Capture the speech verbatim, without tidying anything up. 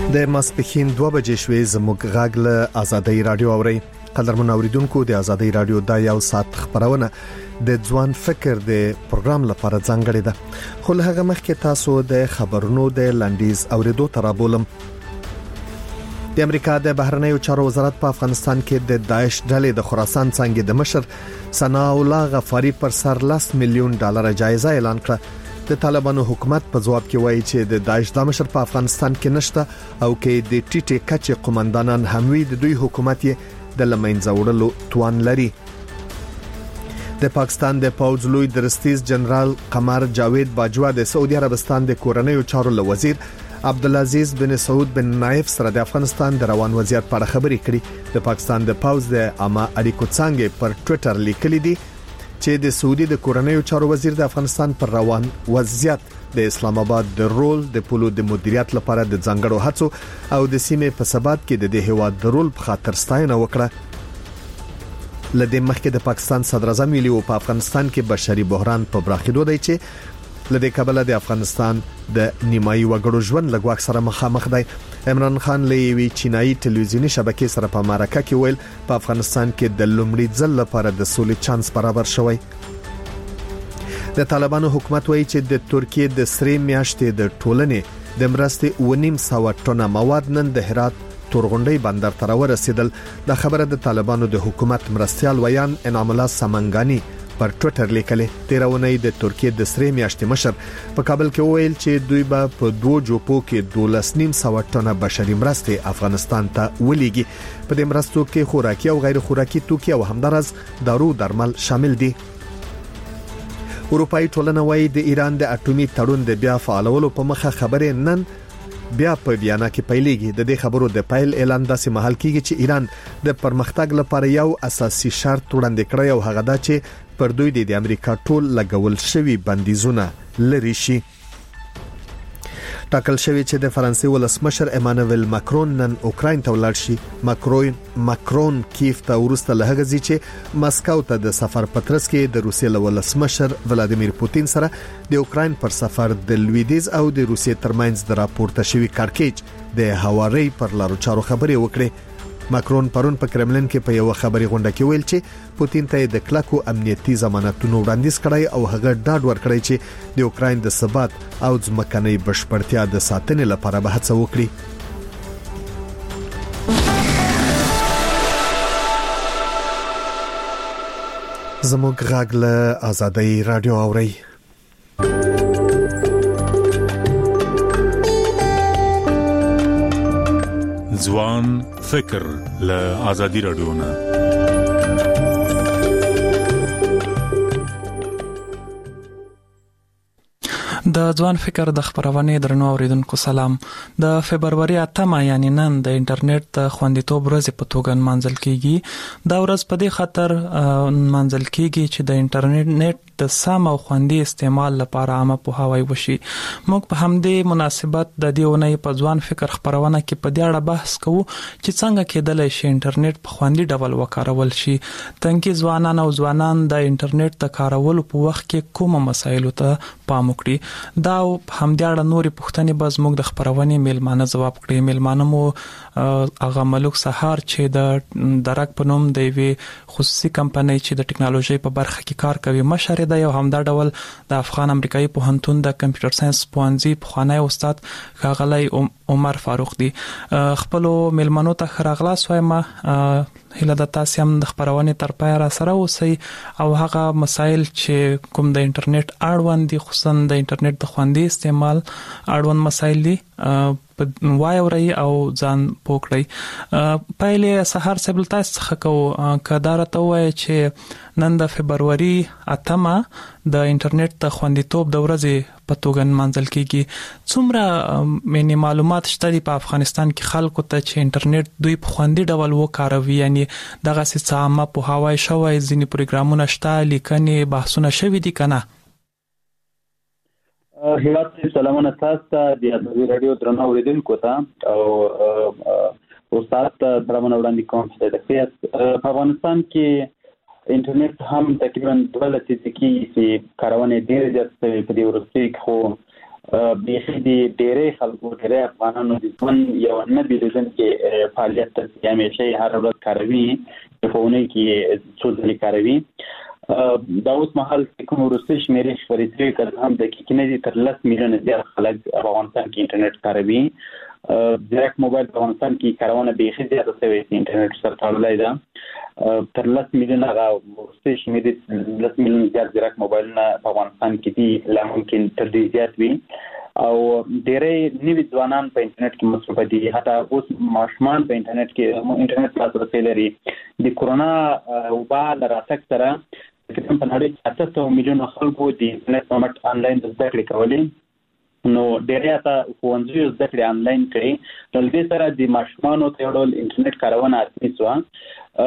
د ماسپښین دوه بجې شوې زموږ غږ له آزادۍ رادیو اوري. قدرمن اوریدونکو د آزادۍ رادیو د یو ساعت خبرونه د ځوان فکر د پروګرام لپاره ځانګړې ده. خو له هغه مخکې تاسو د خبرونو د لنډیز اوریدو ترابولم. د امریکا د بهرنیو چارو وزارت په افغانستان کې د داعش ډلې د خراسان څنګه د مشر ثناء الله غفاری پر سر لس میلیون ډالر جایزه اعلان کړه. د طالبانو حکومت په جواب کې وایي چې د داعش د مشر په افغانستان کې نشته او کې د ټیټه کچې قومندانان هموي د دوی حکومت یې د لمنځه وړلو توان لري. د پاکستان د پوځ لوی درستیز جنرال قمر جاوید باجوا د سعودي عربستان د کورنیو چارو وزیر عبدالعزیز بن سعود بن نایف سره د افغانستان د روان وضعیت په اړه خبرې کړې. د پاکستان د پوځ د عامه اړیکو څنګه پر ټوئیټر لیکلي دي چې د سعودي د کورنیو چارو وزیر د افغانستان پر روان وضعیت د اسلام آباد د رول د پولو د مدیریت لپاره د ځانګړو هڅو او د سیمې په ثبات کې د دې هیواد د رول په خاطر ستاینه وکړه. لدې مخکې د پاکستان صدر اعظم ویلي او په افغانستان کې بشري بحران په براخیدو دی چې لدې کابل د افغانستان د نیمایي وګړو ژوند لګواک سره مخامخ دی. عمران خان لوی چینایي ټلویزیونی شبکې سره په امریکا کې ویل په افغانستان کې د لومړي ځل لپاره د سولې چانس برابر شوی. د طالبانو حکومت وایي چې د ترکیه د سری میاشتې د ټولنې د مرستې ونیم سو ټنه مواد نن د هرات تورغونډي بندر ته ورسېدل. د خبره د طالبانو د حکومت مرستيال ویان انعام الله سمنګانی پر ټوئیټر لیکلي. تیرونی د ترکیه د سری میاشتې مشر په کابل کې ویل چې دوی به په دوه جوپو کې دولس نیم سو ټنه بشري مرستې افغانستان ته ولېږي. په دې مرستو کې خوراکي او غیر خوراکي توکي او همدارس دارو درمل شامل دي. اروپאי ټولنه وايي د ایران د اټومي تړون د بیا فعالولو په مخه خبرې نن بیا په ویانا کې پیلېږي. د دې خبرو د پایل اعلان داسې محل کېږي چې ایران د پرمختګ لپاره یو اساسي شرط وړاندې کړی او هغه دا چې پر دوی د امریکا ټول لګول شوی بندیزونه لري شي. ټاکل شوی چې د فرانسې ولسمشر ایمانوئل ماکرون نن اوکراین ته ولاړ شي. ماکرون ماکرون کیف ته ورسته لهغه ځي چې مسکو ته د سفر پترس کې د روسیې ولسمشر ولادیمیر پوتین سره د اوکراین پر سفر د لویدیز او د روسیې ترمنځ د راپورته شوی کارکېچ د هواري پر لارو چارو خبرې وکړي. ماکرون پرون په کرملین کې په یو خبري غونډه کې ویل چې پوتین ته د کلکو امنیتي ضمانتونو وړاندیز کړی او هغه ډاډ ورکړی چې د اوکراین د ثبات او ځمکنۍ بشپړتیا د ساتنې لپاره به هڅه وکړي. زموږ غږ له آزادۍ رادیو اوري. ځوان فکر له آزادۍ رادیو نه. د ځوان فکر د خبرونه درنو اوریدونکو سلام. د فبرवरी اتمه یعنی نن د انټرنیټ د خوندیتوب ورځ په توګه منځل کیږي. دا ورځ په دې خاطر منځل کیږي چې د انټرنیټ د سم او خوندي استعمال لپاره عامه پوهاوی وشي. موږ په همدې مناسبت د دې ونې په ځوان فکر خبرونه کې په دې اړه بحث کوو چې څنګه کېدلای شي انټرنیټ په خوندي ډول وکارول شي. تنکي ځوانان او ځوانان د انټرنیټ د کارولو په وخت کې کوم مسایلو ته پام وکړي. دا همدې اړه نورې پوښتنې به زموږ د خبرونې میلمانه ځواب کړي. میلمانه مو اغا ملک سحار چې د درک په نوم د وی خصوصي کمپنۍ چې د ټکنالوژي په برخه کې کار کوي مشر دی او همدا ډول د افغان امریکایي پوهنتون د کمپیوټر ساينس پوهنځي پخوانی استاد ښاغلی عمر فاروق دی. خپل میلمنو ته خراغلاس وایم. هله د تاسو هم د خبرونه تر پای را سره اوسئ او هغه مسایل چې کوم د انټرنیټ اړوند دي خصوصا د انټرنیټ د خوندي استعمال اړوند مسایل دي وای اوري او ځان پوکړی. پایله سحر سبل تاسو څخه کو کدارته وای چې نن د فبرवरी اتمه د انټرنیټ د خوندیتوب د ورځې په توګه منځل کیږي. څومره مینه معلومات شته په افغانستان کې خلکو ته چې انټرنیټ دوی په خوندي ډول وکاروي، یعنی دغه څه عامه په هوای شوی ځینې پروګرامونه شته، لیکنې بحثونه شوي دي کنه؟ هیواد سلامونه تاسو ته د ازادي رادیو درنو اوریدونکو ته او استاد ته سلامونه وړاندې کوم چې د په افغانستان کې انټرنیټ هم تقریبا دوه لسیزې کې چې کارونه ډېر زیات په دې ورځو کې خو به دې ډېرې خلکو ډېرې افغانانو د ژوند یو نه بیلون کې فعالیت ته همیشه هر ورځ کاروي په اونۍ کې څو ځلې کاروي. دا اوس مهال کوم وروستي شمیرې خبرې کوي کله هم د کې نه تر لس میلیونه زیات خلک په افغانستان کې انټرنیټ کاروي. ډایرکټ موبایل په افغانستان کې کارونه به خې زیاته شوی دی انټرنیټ سره تړلې ده. تر لس میلیونه وروستي شمیرې لس میلیونه زیات ډایرکټ موبایل نه په افغانستان کې دي، لا ممکن تر دې زیات وي او ډېرې نوي ځوانان په انټرنیټ کې مصروف دي. حتی اوس ماشومان په انټرنیټ کې انټرنیټ لاسرسي لري. د کورونا وبا له راتګ سره تقریبا په نړۍ کې اته سوه میلیونه خلکو د انټرنیټ په مټ آنلاین زده کړې کولې، نو ډېرې ته ښوونځیو زده کړې آنلاین کړي. نو دې سره د ماشومانو ته یو ډول انټرنیټ کارونه اسانه شوه.